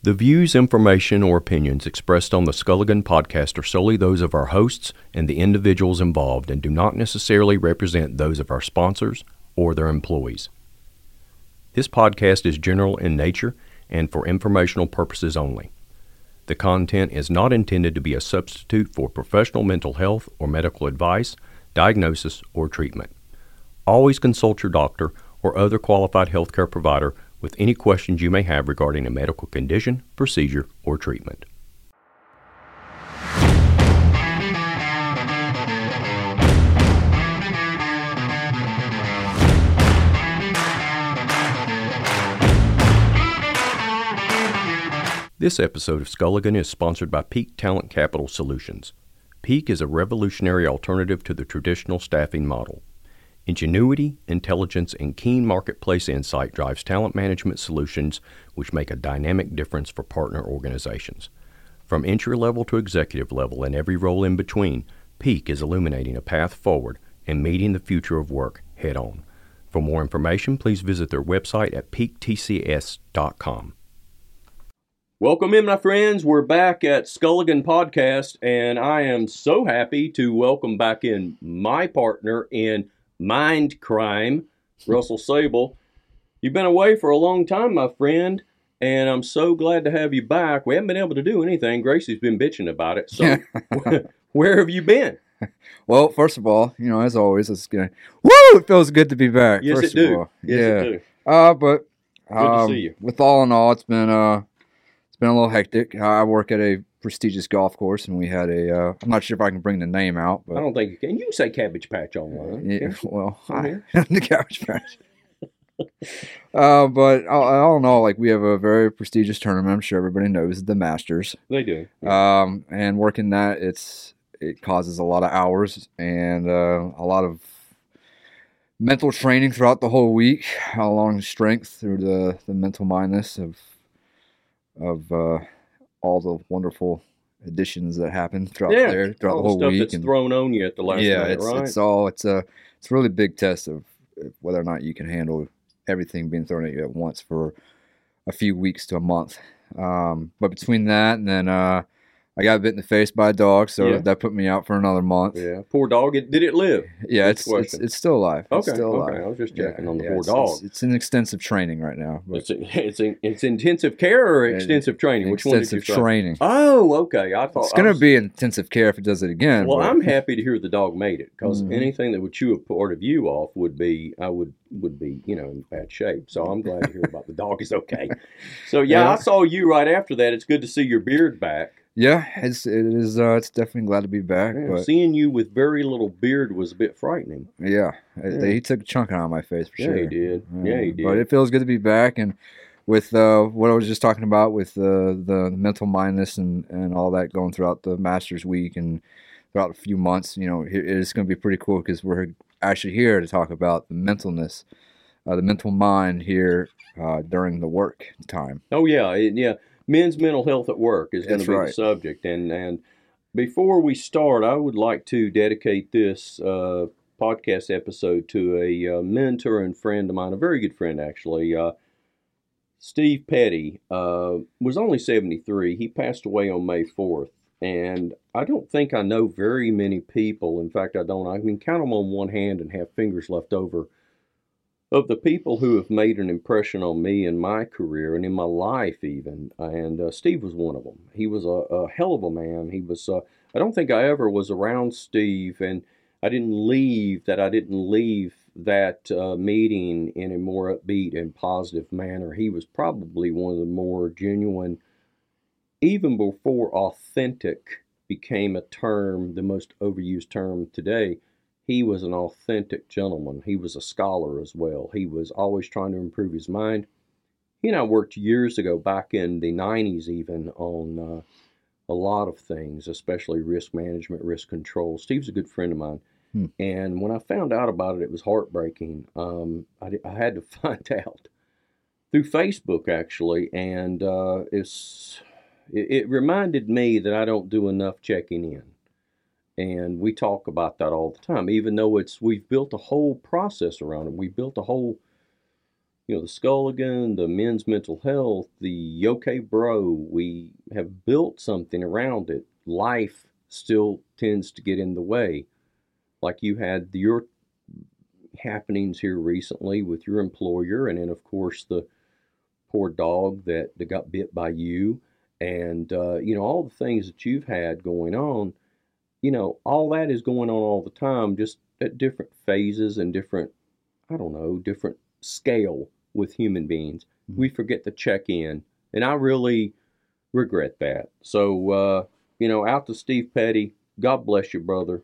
The views, information, or opinions expressed on the Skulligan podcast are solely those of our hosts and the individuals involved and do not necessarily represent those of our sponsors or their employees. This podcast is general in nature and for informational purposes only. The content is not intended to be a substitute for professional mental health or medical advice, diagnosis, or treatment. Always consult your doctor or other qualified healthcare provider with any questions you may have regarding a medical condition, procedure, or treatment. This episode of Skulligan is sponsored by Peak Talent Capital Solutions. Peak is a revolutionary alternative to the traditional staffing model. Ingenuity, intelligence, and keen marketplace insight drives talent management solutions which make a dynamic difference for partner organizations. From entry level to executive level and every role in between, Peak is illuminating a path forward and meeting the future of work head on. For more information, please visit their website at peaktcs.com. Welcome in, my friends. We're back at Skulligan Podcast, and I am so happy to welcome back in my partner in Mind Crime, Russell Sable. You've been away for a long time, my friend, and I'm so glad to have you back. We haven't been able to do anything. Gracie's been bitching about it. So, where have you been? Well, first of all, as always, it feels good to be back. Yes, first it of do. all. Yes, yeah. it do. But Good to see you. with all in all, it's been a little hectic. I work at a prestigious golf course, and we had I'm not sure if I can bring the name out, but I don't think you can. You can say Cabbage Patch online. yeah, well, Okay. the Cabbage Patch. But all in all, we have a very prestigious tournament. I'm sure everybody knows the Masters. They do. And working that, it causes a lot of hours and a lot of mental training throughout the whole week, along strength through the mental mindness of all the wonderful additions that happen throughout the whole stuff week. That's thrown on you at the last minute, right? It's a really big test of whether or not you can handle everything being thrown at you at once for a few weeks to a month. But between that and then I got bit in the face by a dog, so that put me out for another month. Yeah, poor dog. Did it live? Yeah, it's still alive. Okay, it's still alive. I was just checking on the poor dog. It's in extensive training right now. It's intensive care or extensive training? Which one did you say? Extensive training. Oh, okay. I thought it's going to be intensive care if it does it again. Well, I'm happy to hear the dog made it, because anything that would chew a part of you off would be in bad shape. So I'm glad to hear about the dog is okay. So I saw you right after that. It's good to see your beard back. Yeah, it is. It's definitely glad to be back. Yeah, but seeing you with very little beard was a bit frightening. Yeah, he took a chunk out of my face for sure. Yeah, he did. Yeah, he did. But it feels good to be back, and with what I was just talking about with the mental mindness and all that going throughout the Masters week and throughout a few months, it's going to be pretty cool because we're actually here to talk about the mentalness, the mental mind here during the work time. Oh yeah. Men's mental health at work is going to be the subject. And before we start, I would like to dedicate this podcast episode to a mentor and friend of mine, a very good friend actually. Steve Petty was only 73. He passed away on May 4th. And I don't think I know very many people. In fact, I don't. I can count them on one hand and have fingers left over. Of the people who have made an impression on me in my career and in my life even, and Steve was one of them. He was a hell of a man. He was, I don't think I ever was around Steve, and I didn't leave that meeting in a more upbeat and positive manner. He was probably one of the more genuine, even before authentic became a term, the most overused term today. He was an authentic gentleman. He was a scholar as well. He was always trying to improve his mind. He and I worked years ago, back in the 90s even, on a lot of things, especially risk management, risk control. Steve's a good friend of mine. And when I found out about it, it was heartbreaking. I had to find out through Facebook, actually, and it reminded me that I don't do enough checking in. And we talk about that all the time, even though we've built a whole process around it. We built a whole the Skulligan, the Men's Mental Health, the Yoke Bro, we have built something around it. Life still tends to get in the way. Like you had your happenings here recently with your employer, and then, of course, the poor dog that got bit by you, and, all the things that you've had going on, all that is going on all the time, just at different phases and different, I don't know, different scale with human beings. Mm-hmm. We forget to check in, and I really regret that. So, out to Steve Petty, God bless you, brother.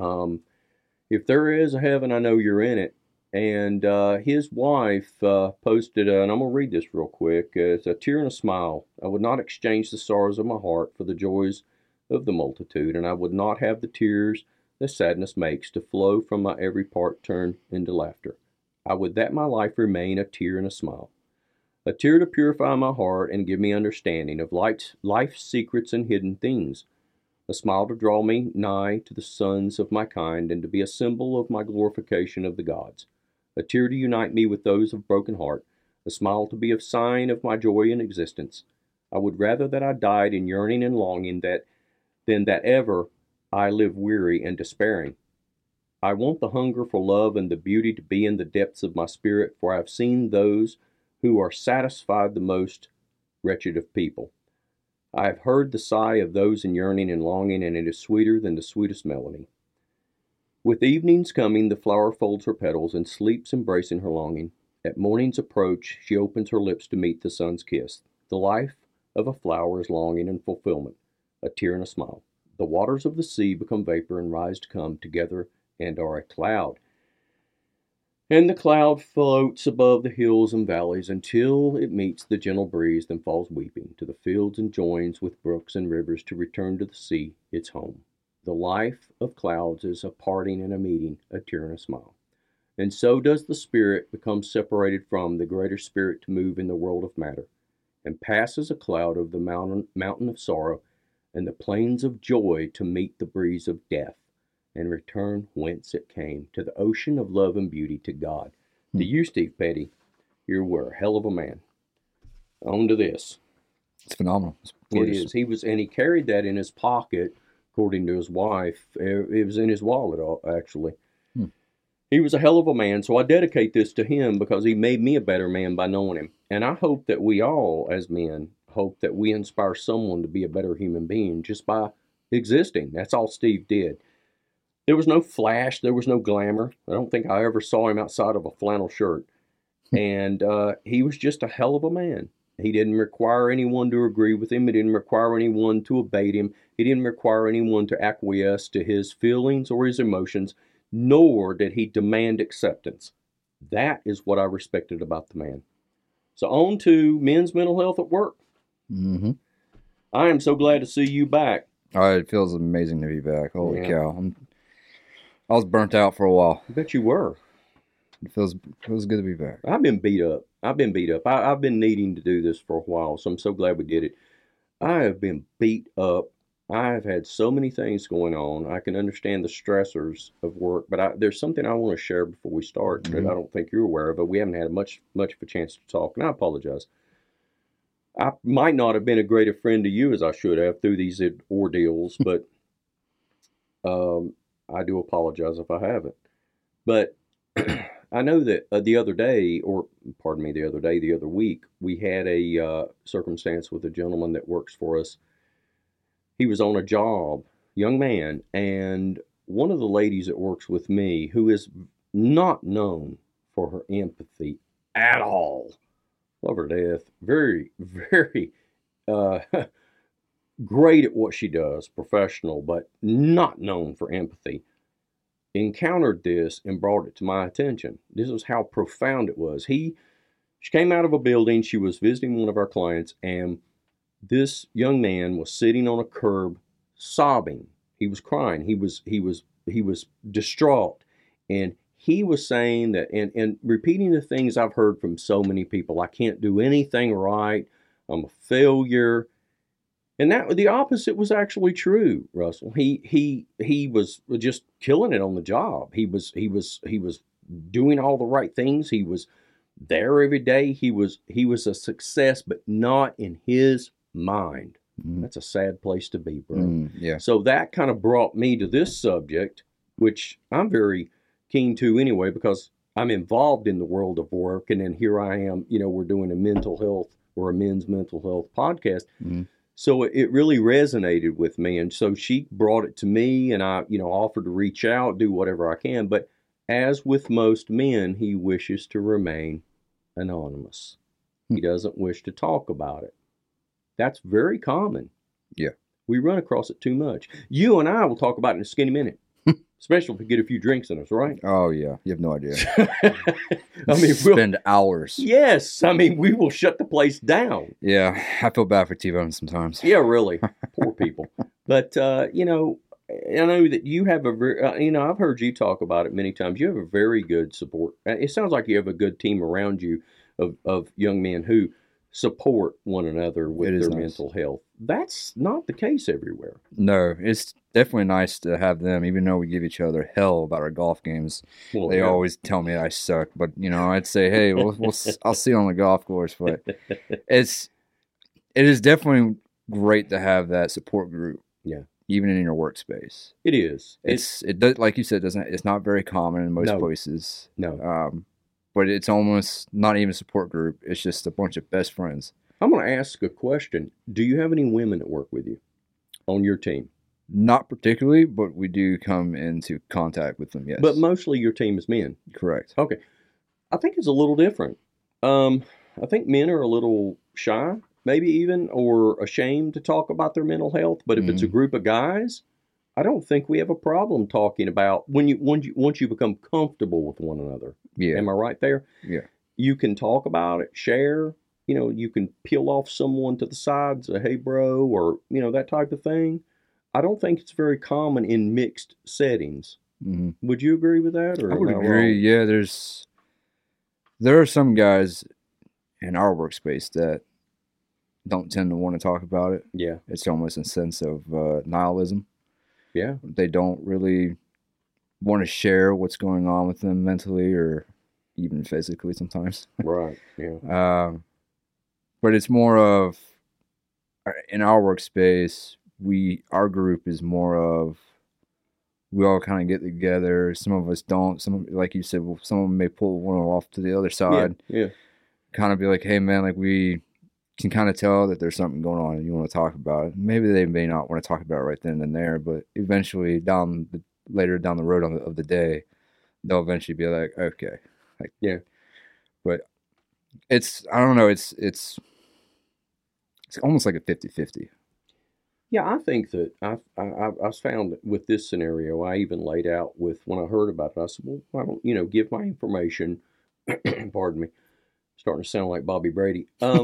If there is a heaven, I know you're in it. And his wife posted, and I'm going to read this real quick. It's a tear and a smile. I would not exchange the sorrows of my heart for the joys of the multitude, and I would not have the tears that sadness makes to flow from my every part turn into laughter. I would that my life remain a tear and a smile. A tear to purify my heart and give me understanding of life's secrets and hidden things. A smile to draw me nigh to the sons of my kind and to be a symbol of my glorification of the gods. A tear to unite me with those of broken heart. A smile to be a sign of my joy in existence. I would rather that I died in yearning and longing than that ever I live weary and despairing. I want the hunger for love and the beauty to be in the depths of my spirit, for I have seen those who are satisfied the most wretched of people. I have heard the sigh of those in yearning and longing, and it is sweeter than the sweetest melody. With evening's coming, the flower folds her petals and sleeps embracing her longing. At morning's approach, she opens her lips to meet the sun's kiss. The life of a flower is longing and fulfillment, a tear and a smile. The waters of the sea become vapor and rise to come together and are a cloud. And the cloud floats above the hills and valleys until it meets the gentle breeze, then falls weeping to the fields and joins with brooks and rivers to return to the sea, its home. The life of clouds is a parting and a meeting, a tear and a smile. And so does the spirit become separated from the greater spirit to move in the world of matter, and passes a cloud of the mountain of sorrow and the plains of joy to meet the breeze of death, and return whence it came, to the ocean of love and beauty, to God. To you, Steve Petty, you were a hell of a man. On to this. It's phenomenal. It is. He carried that in his pocket, according to his wife. It was in his wallet, actually. He was a hell of a man, so I dedicate this to him because he made me a better man by knowing him. And I hope that we all, as men, hope that we inspire someone to be a better human being just by existing. That's all Steve did. There was no flash. There was no glamour. I don't think I ever saw him outside of a flannel shirt. And he was just a hell of a man. He didn't require anyone to agree with him. He didn't require anyone to obey him. He didn't require anyone to acquiesce to his feelings or his emotions, nor did he demand acceptance. That is what I respected about the man. So on to men's mental health at work. Mm-hmm. I am so glad to see you back. It feels amazing to be back. Holy cow. I was burnt out for a while. I bet you were. It feels good to be back. I've been beat up. I've been needing to do this for a while, so I'm so glad we did it. I have been beat up. I've had so many things going on. I can understand the stressors of work, but there's something I want to share before we start that I don't think you're aware of, but we haven't had much of a chance to talk, and I apologize. I might not have been a great a friend to you as I should have through these ordeals, but I do apologize if I haven't. But I know that the other week, we had a circumstance with a gentleman that works for us. He was on a job, young man, and one of the ladies that works with me, who is not known for her empathy at all, love her to death, very, very great at what she does, professional, but not known for empathy, encountered this and brought it to my attention. This is how profound it was. She came out of a building, she was visiting one of our clients, and this young man was sitting on a curb sobbing. He was crying. He was distraught. And he was saying that, and repeating the things I've heard from so many people. I can't do anything right. I'm a failure. And that the opposite was actually true, Russell. He was just killing it on the job. He was doing all the right things. He was there every day. He was a success, but not in his mind. That's a sad place to be, bro. Yeah. So that kind of brought me to this subject, which I'm very keen to anyway, because I'm involved in the world of work. And then here I am, we're doing a mental health or a men's mental health podcast. So it really resonated with me. And so she brought it to me, and I, offered to reach out, do whatever I can. But as with most men, he wishes to remain anonymous. He doesn't wish to talk about it. That's very common. Yeah. We run across it too much. You and I will talk about it in a skinny minute, especially if we get a few drinks in us, right? Oh, yeah. You have no idea. We'll spend hours. Yes. we will shut the place down. Yeah. I feel bad for T-Bone sometimes. Yeah, really. Poor people. But, I know that you have I've heard you talk about it many times. You have a very good support. It sounds like you have a good team around you of young men who support one another with their mental health. That's not the case everywhere. No, it's definitely nice to have them, even though we give each other hell about our golf games. Well, they always tell me I suck, but I'd say, hey, I'll see you on the golf course. But it is definitely great to have that support group. Yeah. Even in your workspace. It is. It does, like you said, it's not very common in most places. No. But it's almost not even a support group. It's just a bunch of best friends. I'm going to ask a question. Do you have any women that work with you on your team? Not particularly, but we do come into contact with them, yes. But mostly your team is men? Correct. Okay. I think it's a little different. I think men are a little shy, maybe even, or ashamed to talk about their mental health. But if it's a group of guys, I don't think we have a problem talking about once you become comfortable with one another. Yeah. Am I right there? Yeah. You can talk about it, share. You can peel off someone to the side and say, hey, bro, or, that type of thing. I don't think it's very common in mixed settings. Would you agree with that? Or I would agree. Yeah, there are some guys in our workspace that don't tend to want to talk about it. Yeah. It's almost a sense of nihilism. Yeah. They don't really want to share what's going on with them mentally or even physically sometimes. Right. Yeah. But it's more of, in our workspace, our group is more of, we all kind of get together. Some of us don't. Some, like you said, some of them may pull one off to the other side. Yeah. Kind of be like, hey man, like we can kind of tell that there's something going on and you want to talk about it. Maybe they may not want to talk about it right then and there, but eventually later down the road of the day, they'll eventually be like, okay. Like, yeah. But I don't know, it's almost like a 50-50. Yeah, I think that I found that with this scenario, I even laid out with, when I heard about it, I said, well, why don't, give my information, pardon me, starting to sound like Bobby Brady.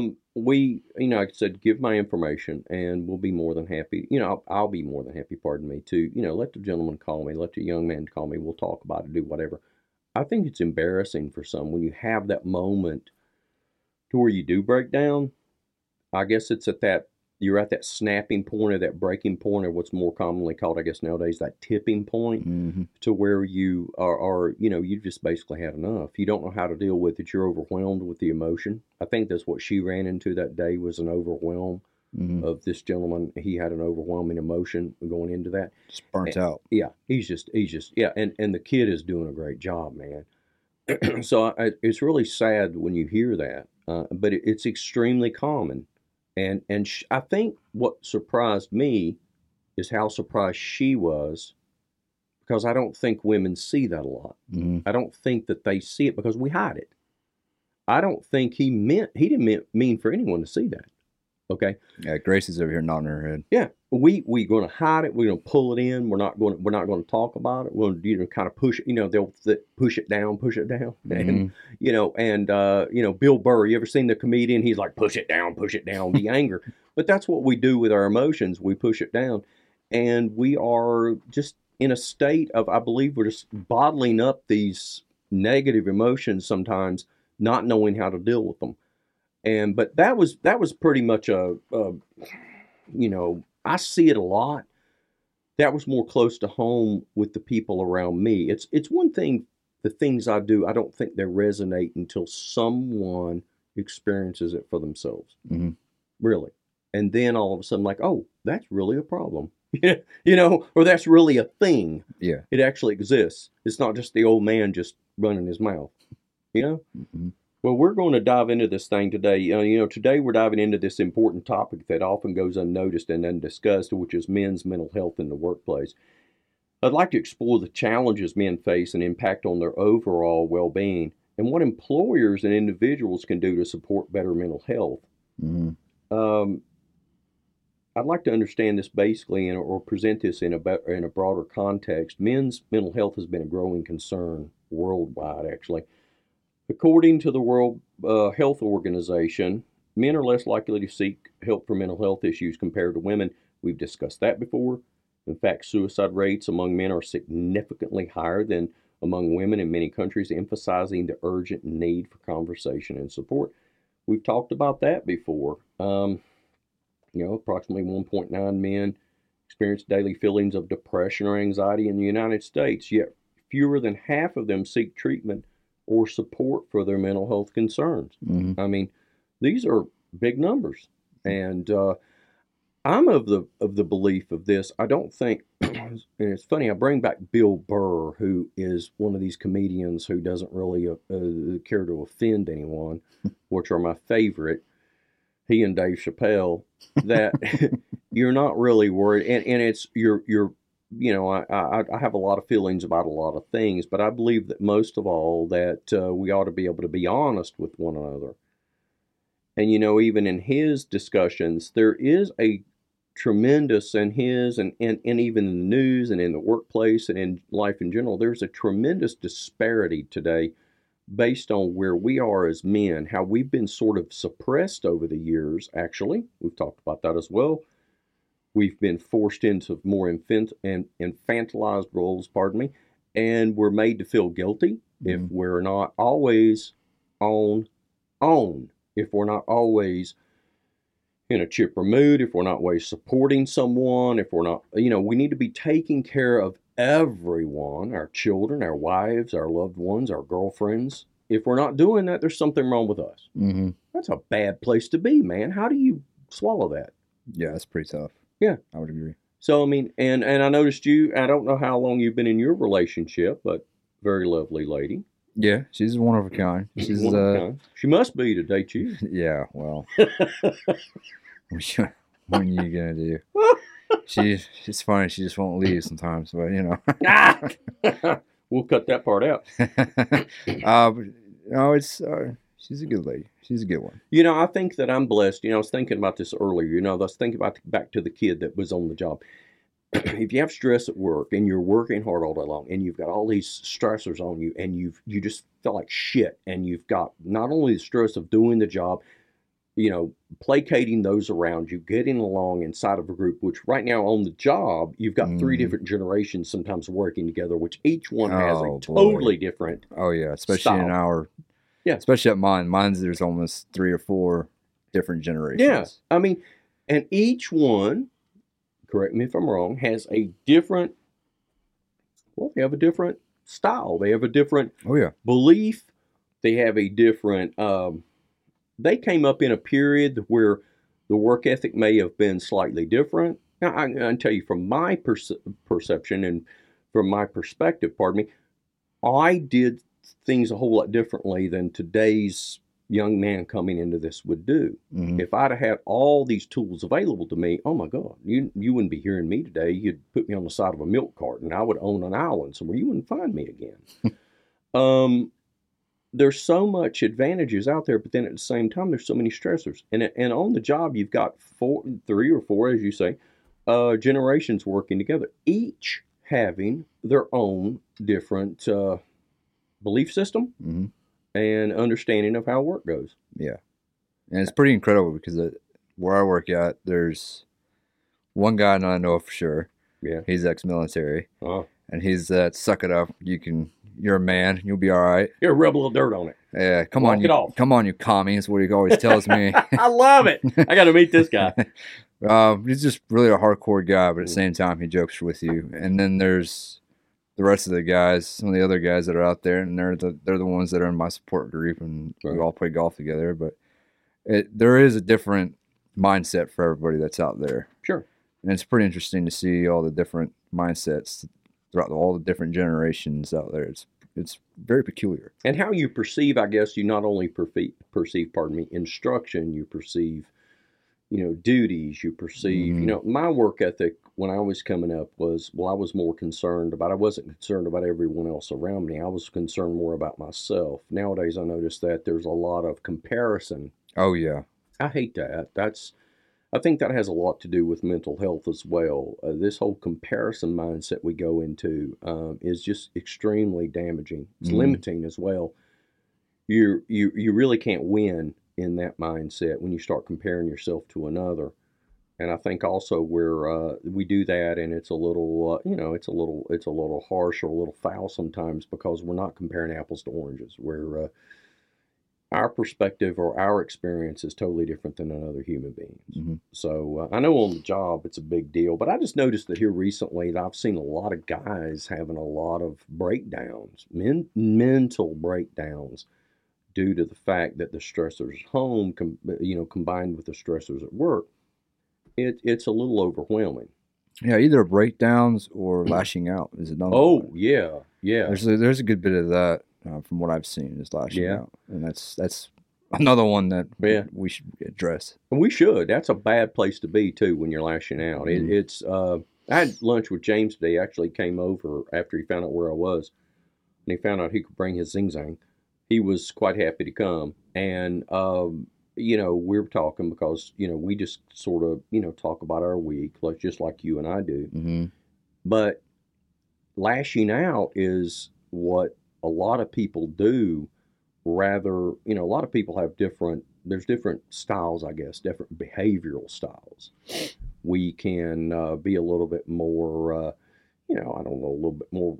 I said, give my information and we'll be more than happy, I'll be more than happy, pardon me, to, let the gentleman call me, let the young man call me, we'll talk about it, do whatever. I think it's embarrassing for some when you have that moment to where you do break down. I guess it's you're at that snapping point or that breaking point, or what's more commonly called, I guess nowadays, that tipping point, to where you are, you just basically had enough. You don't know how to deal with it. You're overwhelmed with the emotion. I think that's what she ran into that day, was an overwhelm of this gentleman. He had an overwhelming emotion going into that. Just burnt out. Yeah. He's just, yeah. And the kid is doing a great job, man. So it's really sad when you hear that, but it's extremely common. And I think what surprised me is how surprised she was, because I don't think women see that a lot. I don't think that they see it because we hide it. I don't think he didn't mean for anyone to see that. Okay. Yeah, Gracie's over here nodding her head. Yeah, we're going to hide it. We're going to pull it in. We're not going to talk about it. We'll kind of push it. They'll push it down, and Bill Burr. You ever seen the comedian? He's like, push it down, the anger. But that's what we do with our emotions. We push it down, and we are just in a state of, I believe, we're just bottling up these negative emotions sometimes, not knowing how to deal with them. But that was pretty much I see it a lot. That was more close to home with the people around me. It's one thing the things I do, I don't think they resonate until someone experiences it for themselves. Mm-hmm. Really. And then all of a sudden, like, oh, that's really a problem. Or that's really a thing. Yeah. It actually exists. It's not just the old man just running his mouth. Mm-hmm. Well, we're going to dive into this thing today. Today we're diving into this important topic that often goes unnoticed and undiscussed, which is men's mental health in the workplace. I'd like to explore the challenges men face and impact on their overall well-being, and what employers and individuals can do to support better mental health. Mm-hmm. I'd like to understand this basically or present this in a broader context. Men's mental health has been a growing concern worldwide, actually. According to the World Health Organization, men are less likely to seek help for mental health issues compared to women. We've discussed that before. In fact, suicide rates among men are significantly higher than among women in many countries, emphasizing the urgent need for conversation and support. We've talked about that before. Approximately 1.9 men experience daily feelings of depression or anxiety in the United States, yet fewer than half of them seek treatment or support for their mental health concerns. Mm-hmm. I mean, these are big numbers. And I'm of the belief of this. I don't think, and it's funny, I bring back Bill Burr, who is one of these comedians who doesn't really care to offend anyone, which are my favorite. He and Dave Chappelle, that you're not really worried, and it's I have a lot of feelings about a lot of things, but I believe that most of all that we ought to be able to be honest with one another. And even in his discussions, there is a tremendous in his and even in the news and in the workplace and in life in general, there's a tremendous disparity today based on where we are as men, how we've been sort of suppressed over the years, actually. We've talked about that as well. We've been forced into more infantilized roles, and we're made to feel guilty if we're not always on, if we're not always in a chipper mood, if we're not always supporting someone, if we're not, we need to be taking care of everyone, our children, our wives, our loved ones, our girlfriends. If we're not doing that, there's something wrong with us. Mm-hmm. That's a bad place to be, man. How do you swallow that? Yeah, that's pretty tough. Yeah. I would agree. So, I mean, and I noticed I don't know how long you've been in your relationship, but very lovely lady. Yeah, she's one of a kind. She's one of a kind. She must be to date you. Yeah, well. What are you going to do? She's funny. She just won't leave sometimes, but We'll cut that part out. She's a good lady. She's a good one. I think that I'm blessed. I was thinking about this earlier. I was thinking about back to the kid that was on the job. If you have stress at work and you're working hard all day long and you've got all these stressors on you and you just feel like shit, and you've got not only the stress of doing the job, placating those around you, getting along inside of a group, which right now on the job, you've got 3 different generations sometimes working together, which each one has a totally different especially style. In our, especially at mine's there's almost 3 or 4 different generations. Yeah, I mean, and each one, correct me if I'm wrong, has a different, they have a different style. They have a different belief. They have a different, they came up in a period where the work ethic may have been slightly different. Now, I can tell you from my perception and from my perspective, I did things a whole lot differently than today's young man coming into this would do. Mm-hmm. If I'd have had all these tools available to me, oh my God, you wouldn't be hearing me today. You'd put me on the side of a milk carton. I would own an island somewhere. You wouldn't find me again. There's so much advantages out there, but then at the same time, there's so many stressors. And on the job, you've got 3 or 4, as you say, generations working together, each having their own different belief system and understanding of how work goes. Yeah. And it's pretty incredible because where I work at, there's one guy I know for sure. Yeah. He's ex-military. Uh-huh. And he's that suck it up. You're a man. You'll be all right. Here, rub a little dirt on it. Yeah, come on, you commie, is what he always tells me. I love it. I got to meet this guy. He's just really a hardcore guy, but at the same time, he jokes with you. And then there's the rest of the guys, some of the other guys that are out there, and they're the ones that are in my support group, and we all play golf together. But there is a different mindset for everybody that's out there. Sure. And it's pretty interesting to see all the different mindsets throughout all the different generations out there. It's very peculiar. And how you perceive, I guess, you not only perceive, instruction, you perceive, duties, you perceive, my work ethic when I was coming up was, I was more concerned about, I wasn't concerned about everyone else around me. I was concerned more about myself. Nowadays, I notice that there's a lot of comparison. Oh, yeah. I hate that. I think that has a lot to do with mental health as well. This whole comparison mindset we go into is just extremely damaging. It's limiting as well. You really can't win in that mindset when you start comparing yourself to another. And I think also we do that, and it's a little, it's a little harsh or a little foul sometimes because we're not comparing apples to oranges. We're our perspective or our experience is totally different than another human being's. So I know on the job it's a big deal, but I just noticed that here recently that I've seen a lot of guys having a lot of breakdowns, mental breakdowns, due to the fact that the stressors at home, combined with the stressors at work, it's a little overwhelming. Yeah, either breakdowns or lashing out. Is it not? Oh, yeah. There's a good bit of that. From what I've seen, is lashing out, and that's another one that we should address. And we should. That's a bad place to be too when you're lashing out. It's. I had lunch with James today. He actually came over after he found out where I was, and he found out he could bring his zing-zang. He was quite happy to come, and we were talking because we just sort of talk about our week, like just like you and I do. But lashing out is what a lot of people do. Rather, a lot of people have there's different styles, I guess, different behavioral styles. We can be a little bit more, I don't know, a little bit more,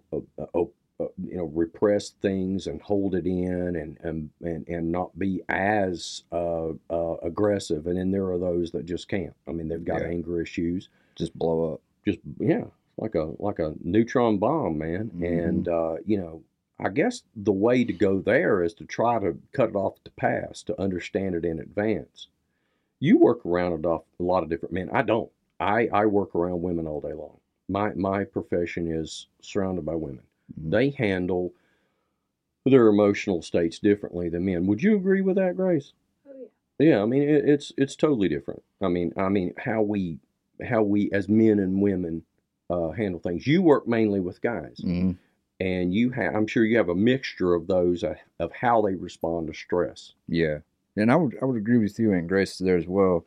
repress things and hold it in and not be as aggressive. And then there are those that just can't. I mean, they've got anger issues. Just blow up. Like a neutron bomb, man. And, I guess the way to go there is to try to cut it off at the pass, to understand it in advance. You work around a lot of different men. I don't. I work around women all day long. My profession is surrounded by women. They handle their emotional states differently than men. Would you agree with that, Grace? Oh yeah. Yeah, I mean it's totally different. I mean how we as men and women handle things. You work mainly with guys. And I'm sure you have a mixture of those of how they respond to stress. Yeah, and I would agree with you and Grace there as well.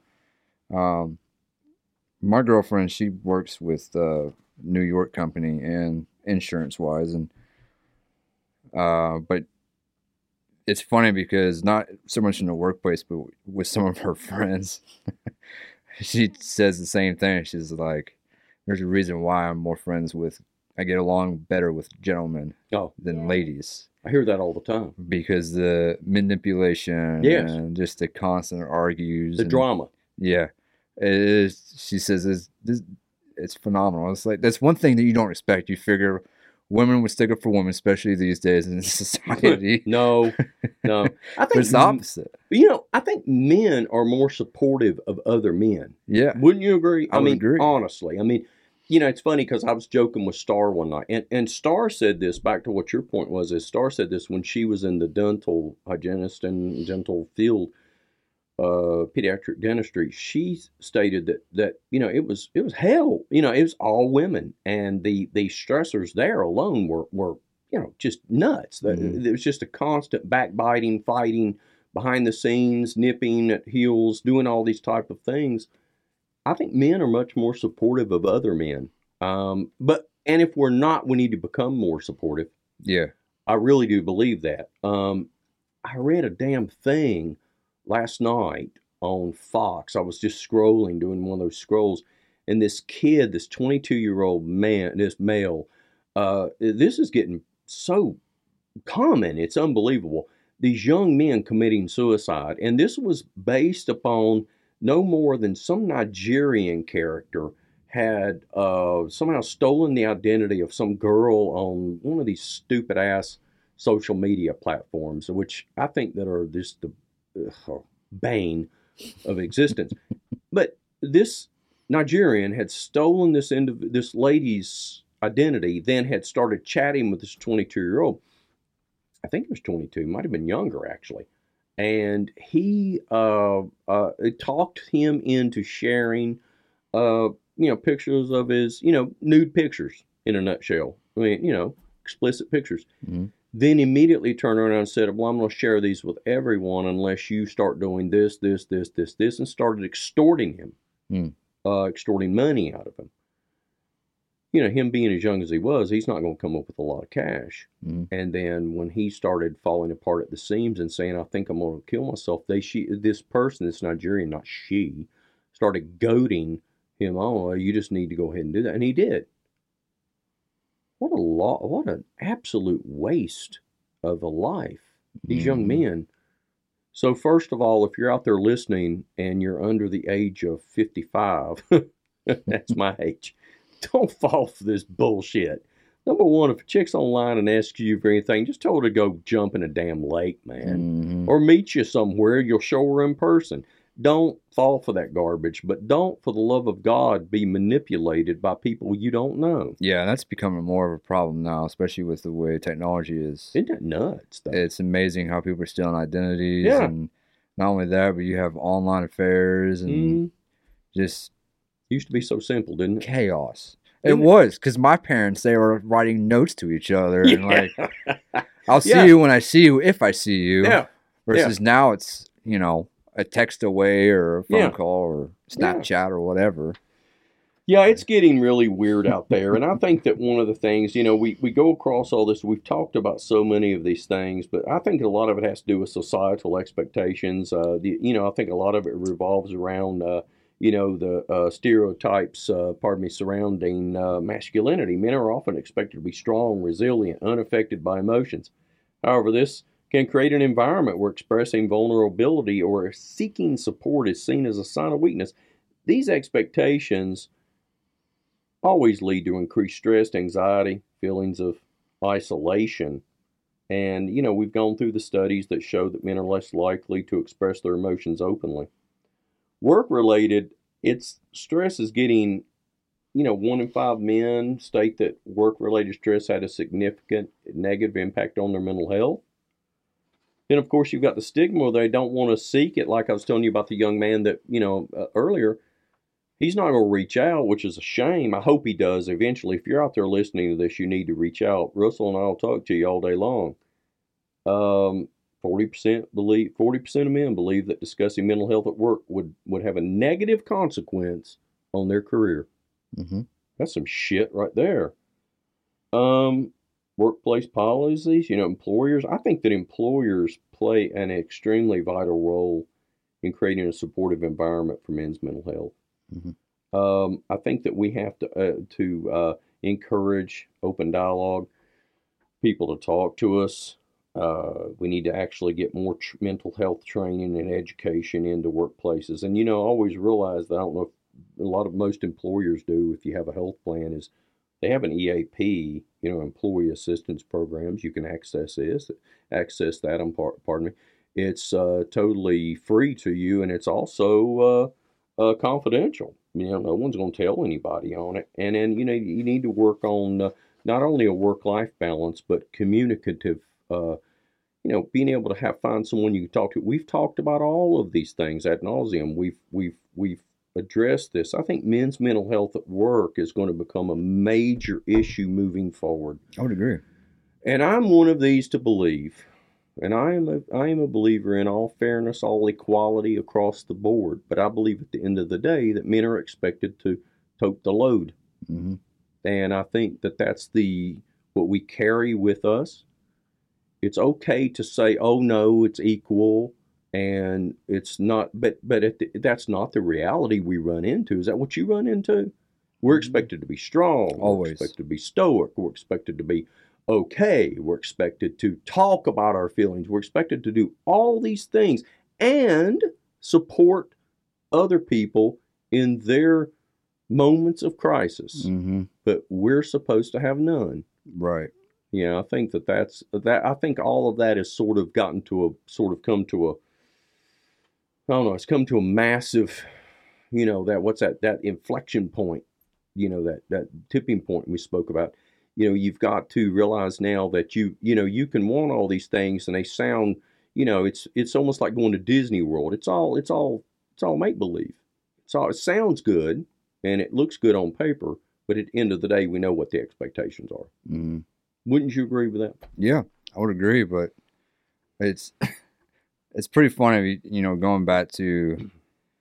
My girlfriend, she works with a New York company and insurance wise, and but it's funny because not so much in the workplace, but with some of her friends, she says the same thing. She's like, "There's a reason why I get along better with gentlemen than ladies." I hear that all the time. Because the manipulation and just the constant argues. The drama. Yeah. She says it's phenomenal. It's like, that's one thing that you don't expect. You figure women would stick up for women, especially these days in society. No. I think but it's the opposite. I think men are more supportive of other men. Yeah. Wouldn't you agree? I mean, agree. Honestly. I mean, it's funny because I was joking with Star one night, and Star said this, back to what your point was, is Star said this when she was in the dental hygienist and dental field, pediatric dentistry. She stated that it was hell. It was all women, and the stressors there alone were just nuts. There was just a constant backbiting, fighting behind the scenes, nipping at heels, doing all these type of things. I think men are much more supportive of other men. And if we're not, we need to become more supportive. Yeah. I really do believe that. I read a damn thing last night on Fox. I was just scrolling, doing one of those scrolls, and this kid, this 22-year-old man, this male, this is getting so common. It's unbelievable. These young men committing suicide. And this was based upon no more than some Nigerian character had somehow stolen the identity of some girl on one of these stupid ass social media platforms, which I think that are just the bane of existence. But this Nigerian had stolen this lady's identity, then had started chatting with this 22-year-old. I think he was 22, might have been younger actually. And he talked him into sharing, pictures of his, nude pictures in a nutshell. I mean, explicit pictures. Mm-hmm. Then immediately turned around and said, well, I'm going to share these with everyone unless you start doing this, and started extorting him, extorting money out of him. Him being as young as he was, he's not going to come up with a lot of cash. And then when he started falling apart at the seams and saying, I think I'm going to kill myself, this person, this Nigerian, not she, started goading him on, well, you just need to go ahead and do that. And he did. What an absolute waste of a life, these young men. So first of all, if you're out there listening and you're under the age of 55, that's my age, don't fall for this bullshit. Number one, if a chick's online and asks you for anything, just tell her to go jump in a damn lake, man. Or meet you somewhere, you'll show her in person. Don't fall for that garbage, but don't, for the love of God, be manipulated by people you don't know. Yeah, that's becoming more of a problem now, especially with the way technology is. Isn't that nuts, though? It's amazing how people are stealing identities. Yeah. And not only that, but you have online affairs and just... Used to be so simple, didn't it? Chaos. It was, because my parents, they were writing notes to each other. And like, I'll see you when I see you, if I see you. Yeah. Versus now it's, a text away or a phone call or Snapchat or whatever. Yeah, it's getting really weird out there. And I think that one of the things, we go across all this. We've talked about so many of these things, but I think a lot of it has to do with societal expectations. I think a lot of it revolves around, the stereotypes, surrounding masculinity. Men are often expected to be strong, resilient, unaffected by emotions. However, this can create an environment where expressing vulnerability or seeking support is seen as a sign of weakness. These expectations always lead to increased stress, anxiety, feelings of isolation. And, we've gone through the studies that show that men are less likely to express their emotions openly. Work-related, stress is getting, 1 in 5 men state that work-related stress had a significant negative impact on their mental health. Then, of course, you've got the stigma where they don't want to seek it. Like I was telling you about the young man that, earlier, he's not going to reach out, which is a shame. I hope he does eventually. If you're out there listening to this, you need to reach out. Russell and I will talk to you all day long. 40% of men believe that discussing mental health at work would have a negative consequence on their career. Mm-hmm. That's some shit right there. Workplace policies, employers. I think that employers play an extremely vital role in creating a supportive environment for men's mental health. Mm-hmm. I think that we have to encourage open dialogue, people to talk to us. We need to actually get more mental health training and education into workplaces. And, always realize that I don't know if most employers do, if you have a health plan, is they have an EAP, employee assistance programs. You can access that. Pardon me. It's totally free to you, and it's also confidential. No one's going to tell anybody on it. And then, you need to work on not only a work-life balance, but communicative. Being able to find someone you can talk to. We've talked about all of these things ad nauseum. We've addressed this. I think men's mental health at work is going to become a major issue moving forward. I would agree. And I'm one of these to believe, and I am a believer in all fairness, all equality across the board. But I believe at the end of the day that men are expected to tote the load. Mm-hmm. And I think that that's what we carry with us. It's okay to say, oh no, it's equal. And it's not, but that's not the reality we run into. Is that what you run into? We're expected to be strong. Always. We're expected to be stoic. We're expected to be okay. We're expected to talk about our feelings. We're expected to do all these things and support other people in their moments of crisis, Mm-hmm. but we're supposed to have none. Right. I think that's that. I think all of that has sort of come to a, I don't know, it's come to a massive, that inflection point, that tipping point we spoke about. You've got to realize now that you can want all these things and they sound, it's almost like going to Disney World. It's all make believe. It sounds good and it looks good on paper, but at the end of the day, we know what the expectations are. Mm-hmm. Wouldn't you agree with that? Yeah, I would agree, but it's pretty funny, going back to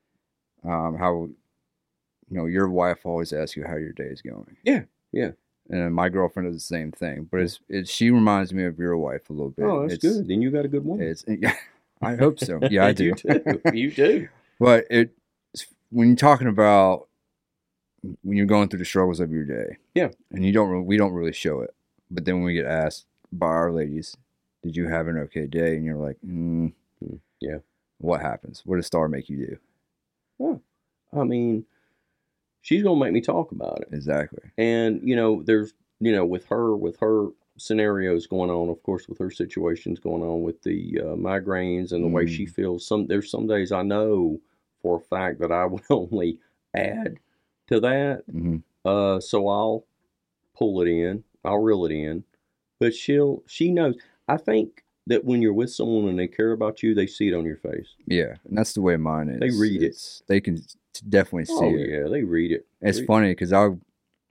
how your wife always asks you how your day is going. Yeah, yeah. And my girlfriend does the same thing, but she reminds me of your wife a little bit. Oh, that's good. Then you got a good woman. I hope so. Yeah, I do. You do. You do. But when you're talking about when you're going through the struggles of your day, yeah, and we don't really show it, but then when we get asked by our ladies, "Did you have an okay day?" and you're like, yeah. What happens? What does Star make you do? Well, I mean, she's gonna make me talk about it. Exactly. And there's with her scenarios going on, of course, with her situations going on with the migraines and the way she feels. There's some days I know for a fact that I would only add to that. Mm-hmm. So I'll pull it in, I'll reel it in, but she knows. I think that when you're with someone and they care about you, they see it on your face. Yeah, and that's the way mine is. They read it. They can definitely see it. Oh yeah, they read it. It's funny because I'll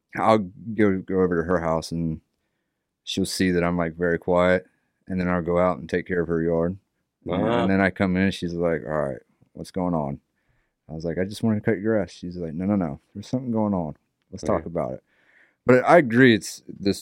go over to her house and she'll see that I'm like very quiet, and then I'll go out and take care of her yard, and then I come in and she's like, "All right, what's going on?" I was like, "I just wanted to cut your grass." She's like, No, there's something going on. Let's talk about it." But I agree, it's this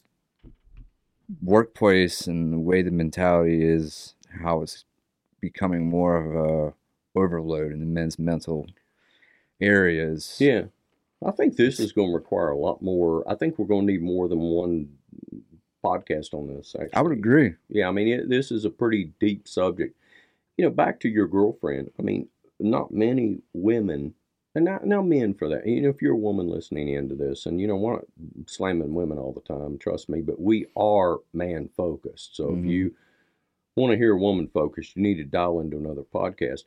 workplace and the way the mentality is, how it's becoming more of a overload in the men's mental areas. Yeah. I think this is going to require a lot more. I think we're going to need more than one podcast on this, actually. I would agree. Yeah, I mean, this is a pretty deep subject. Back to your girlfriend. I mean, not many women, and now men for that. If you're a woman listening into this, and we're not slamming women all the time, trust me, but we are man focused. So if you want to hear a woman focused, you need to dial into another podcast.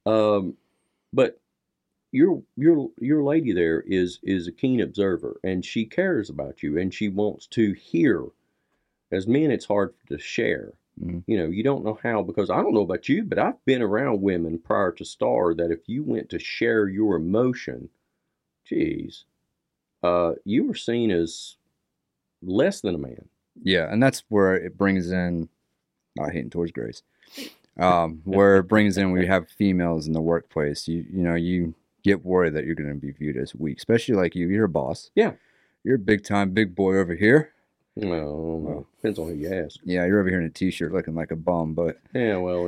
But your lady there is a keen observer, and she cares about you, and she wants to hear. As men, it's hard to share. You don't know how, because I don't know about you, but I've been around women prior to Star that if you went to share your emotion, geez, you were seen as less than a man. Yeah, and that's where it brings in, not hating towards Grace, where it brings in, we have females in the workplace. You get worried that you're going to be viewed as weak, especially like you're a boss. Yeah. You're a big boy over here. Well, depends on who you ask. Yeah, you're over here in a t-shirt looking like a bum, but yeah, well,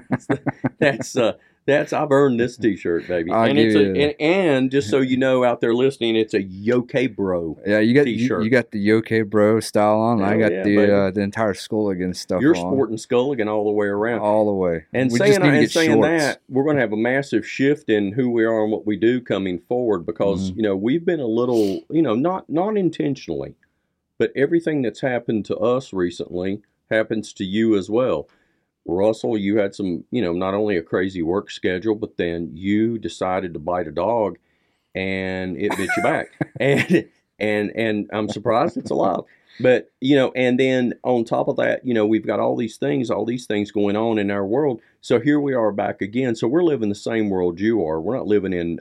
that's I've earned this t-shirt, baby. And just so you know out there listening, it's a Yoke Bro. Yeah, you got t-shirt. You got the Yoke Bro style on. I got the entire Skulligan stuff. You're sporting Skulligan all the way around. All the way. And saying that, we're going to have a massive shift in who we are and what we do coming forward, because we've been a little, not intentionally, but everything that's happened to us recently happens to you as well. Russell, you had some, not only a crazy work schedule, but then you decided to bite a dog and it bit you back. And I'm surprised it's alive. But, and then on top of that, we've got all these things going on in our world. So here we are back again. So we're living the same world you are. We're not living in,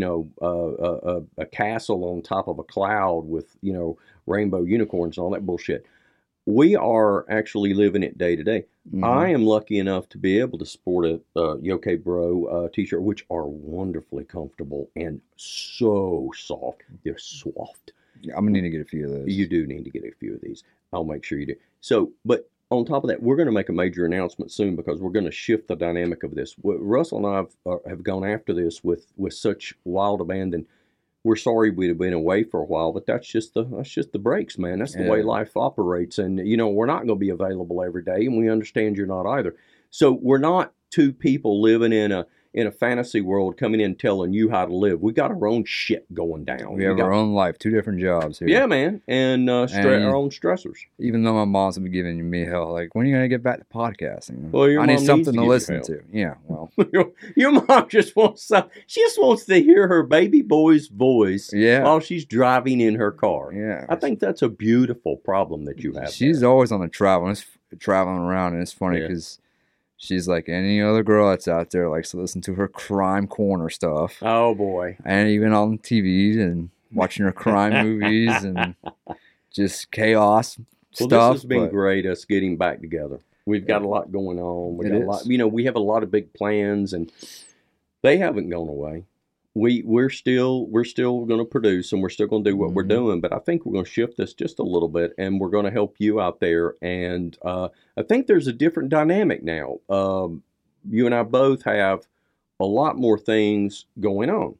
a castle on top of a cloud with, rainbow unicorns and all that bullshit. We are actually living it day to day. I am lucky enough to be able to sport a Yoke Bro t-shirt, which are wonderfully comfortable and so soft. They're soft. Yeah, I'm going to need to get a few of those. You do need to get a few of these. I'll make sure you do. So, but on top of that, we're going to make a major announcement soon, because we're going to shift the dynamic of this. Russell and I have gone after this with such wild abandon. We're sorry we'd have been away for a while, but that's just the breaks, man. That's the way life operates. And, we're not going to be available every day, and we understand you're not either. So we're not two people living in in a fantasy world coming in telling you how to live. We got our own shit going down. We have our own life, 2 different jobs here. Yeah, man, and our own stressors. Even though my mom's been giving me hell, like, when are you going to get back to podcasting? Well, your I mom need something needs to listen to. Yeah, well. Your mom just wants to hear her baby boy's voice while she's driving in her car. Yeah. I think that's a beautiful problem that you have. She's always on the traveling around, and it's funny because she's like any other girl that's out there likes to listen to her crime corner stuff. Oh, boy. And even on TV and watching her crime movies and just chaos stuff. Well, this has been great, us getting back together. We've got a lot going on. We have a lot of big plans, and they haven't gone away. We're still going to produce, and we're still going to do what we're doing, but I think we're going to shift this just a little bit, and we're going to help you out there. And I think there's a different dynamic now. You and I both have a lot more things going on,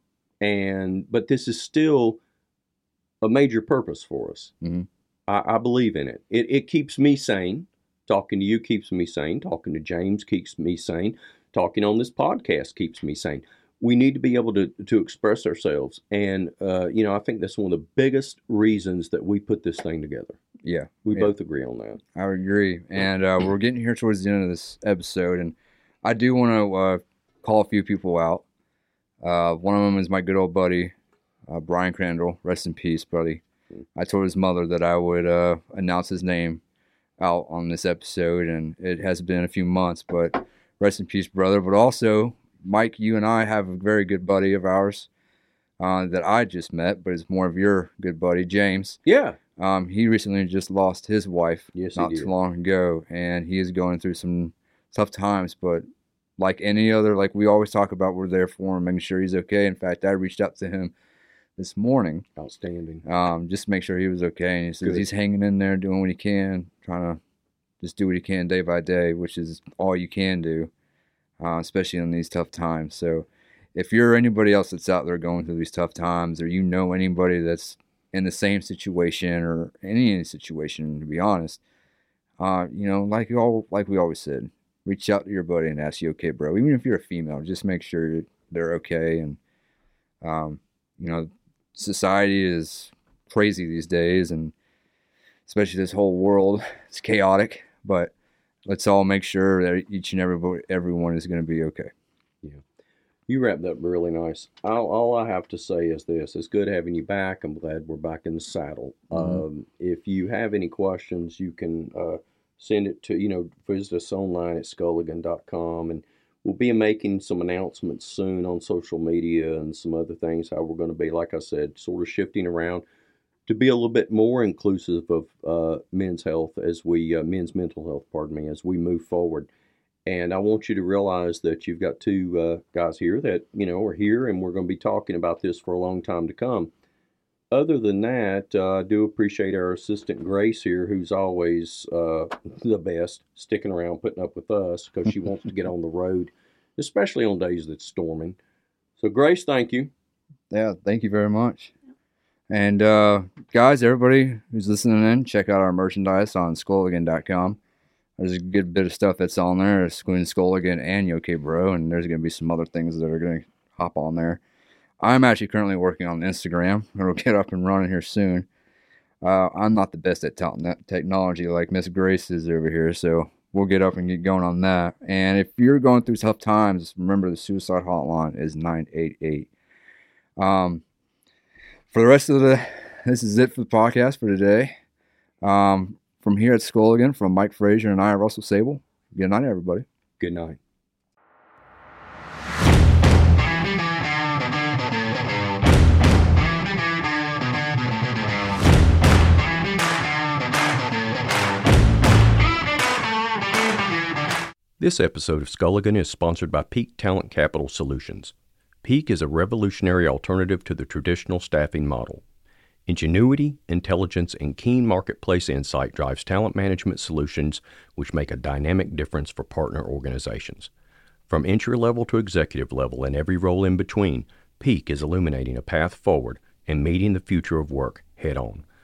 but this is still a major purpose for us. Mm-hmm. I believe in it. It keeps me sane. Talking to you keeps me sane. Talking to James keeps me sane. Talking on this podcast keeps me sane. We need to be able to express ourselves. And, I think that's one of the biggest reasons that we put this thing together. Yeah. We both agree on that. I agree. And we're getting here towards the end of this episode. And I do want to call a few people out. One of them is my good old buddy, Brian Crandall. Rest in peace, buddy. I told his mother that I would announce his name out on this episode. And it has been a few months, but rest in peace, brother. But also, Mike, you and I have a very good buddy of ours that I just met, but is more of your good buddy, James. Yeah. He recently just lost his wife not too long ago, and he is going through some tough times, but like any other, like we always talk about, we're there for him, making sure he's okay. In fact, I reached out to him this morning. Outstanding. Just to make sure he was okay, and he says he's hanging in there, doing what he can, trying to just do what he can day by day, which is all you can do. Especially in these tough times. So if you're anybody else that's out there going through these tough times, or you know anybody that's in the same situation or any situation, to be honest, like we always said, reach out to your buddy and ask, you okay, bro? Even if you're a female, just make sure they're okay. And, society is crazy these days, and especially this whole world, it's chaotic, but let's all make sure that each and everyone is going to be okay. Yeah. You wrapped up really nice. All I have to say is this. It's good having you back. I'm glad we're back in the saddle. Mm-hmm. If you have any questions, you can send it to, visit us online at skulligan.com. And we'll be making some announcements soon on social media and some other things, how we're going to be, like I said, sort of shifting around to be a little bit more inclusive of men's health men's mental health, as we move forward. And I want you to realize that you've got 2 guys here that, are here, and we're going to be talking about this for a long time to come. Other than that, I do appreciate our assistant Grace here, who's always the best, sticking around, putting up with us, because she wants to get on the road, especially on days that's storming. So, Grace, thank you. Yeah, thank you very much. And guys, everybody who's listening in, check out our merchandise on skulligan.com. There's a good bit of stuff that's on there, including Skulligan and Yoke Bro, and there's going to be some other things that are going to hop on there. I'm actually currently working on Instagram. It'll get up and running here soon. I'm not the best at technology like Miss Grace is over here, so we'll get up and get going on that. And if you're going through tough times, remember the suicide hotline is 988. For the rest of this is it for the podcast for today. From here at Skulligan, from Mike Frazier and I, Russell Sable. Good night, everybody. Good night. This episode of Skulligan is sponsored by Peak Talent Capital Solutions. Peak is a revolutionary alternative to the traditional staffing model. Ingenuity, intelligence, and keen marketplace insight drives talent management solutions which make a dynamic difference for partner organizations. From entry level to executive level and every role in between, Peak is illuminating a path forward and meeting the future of work head on.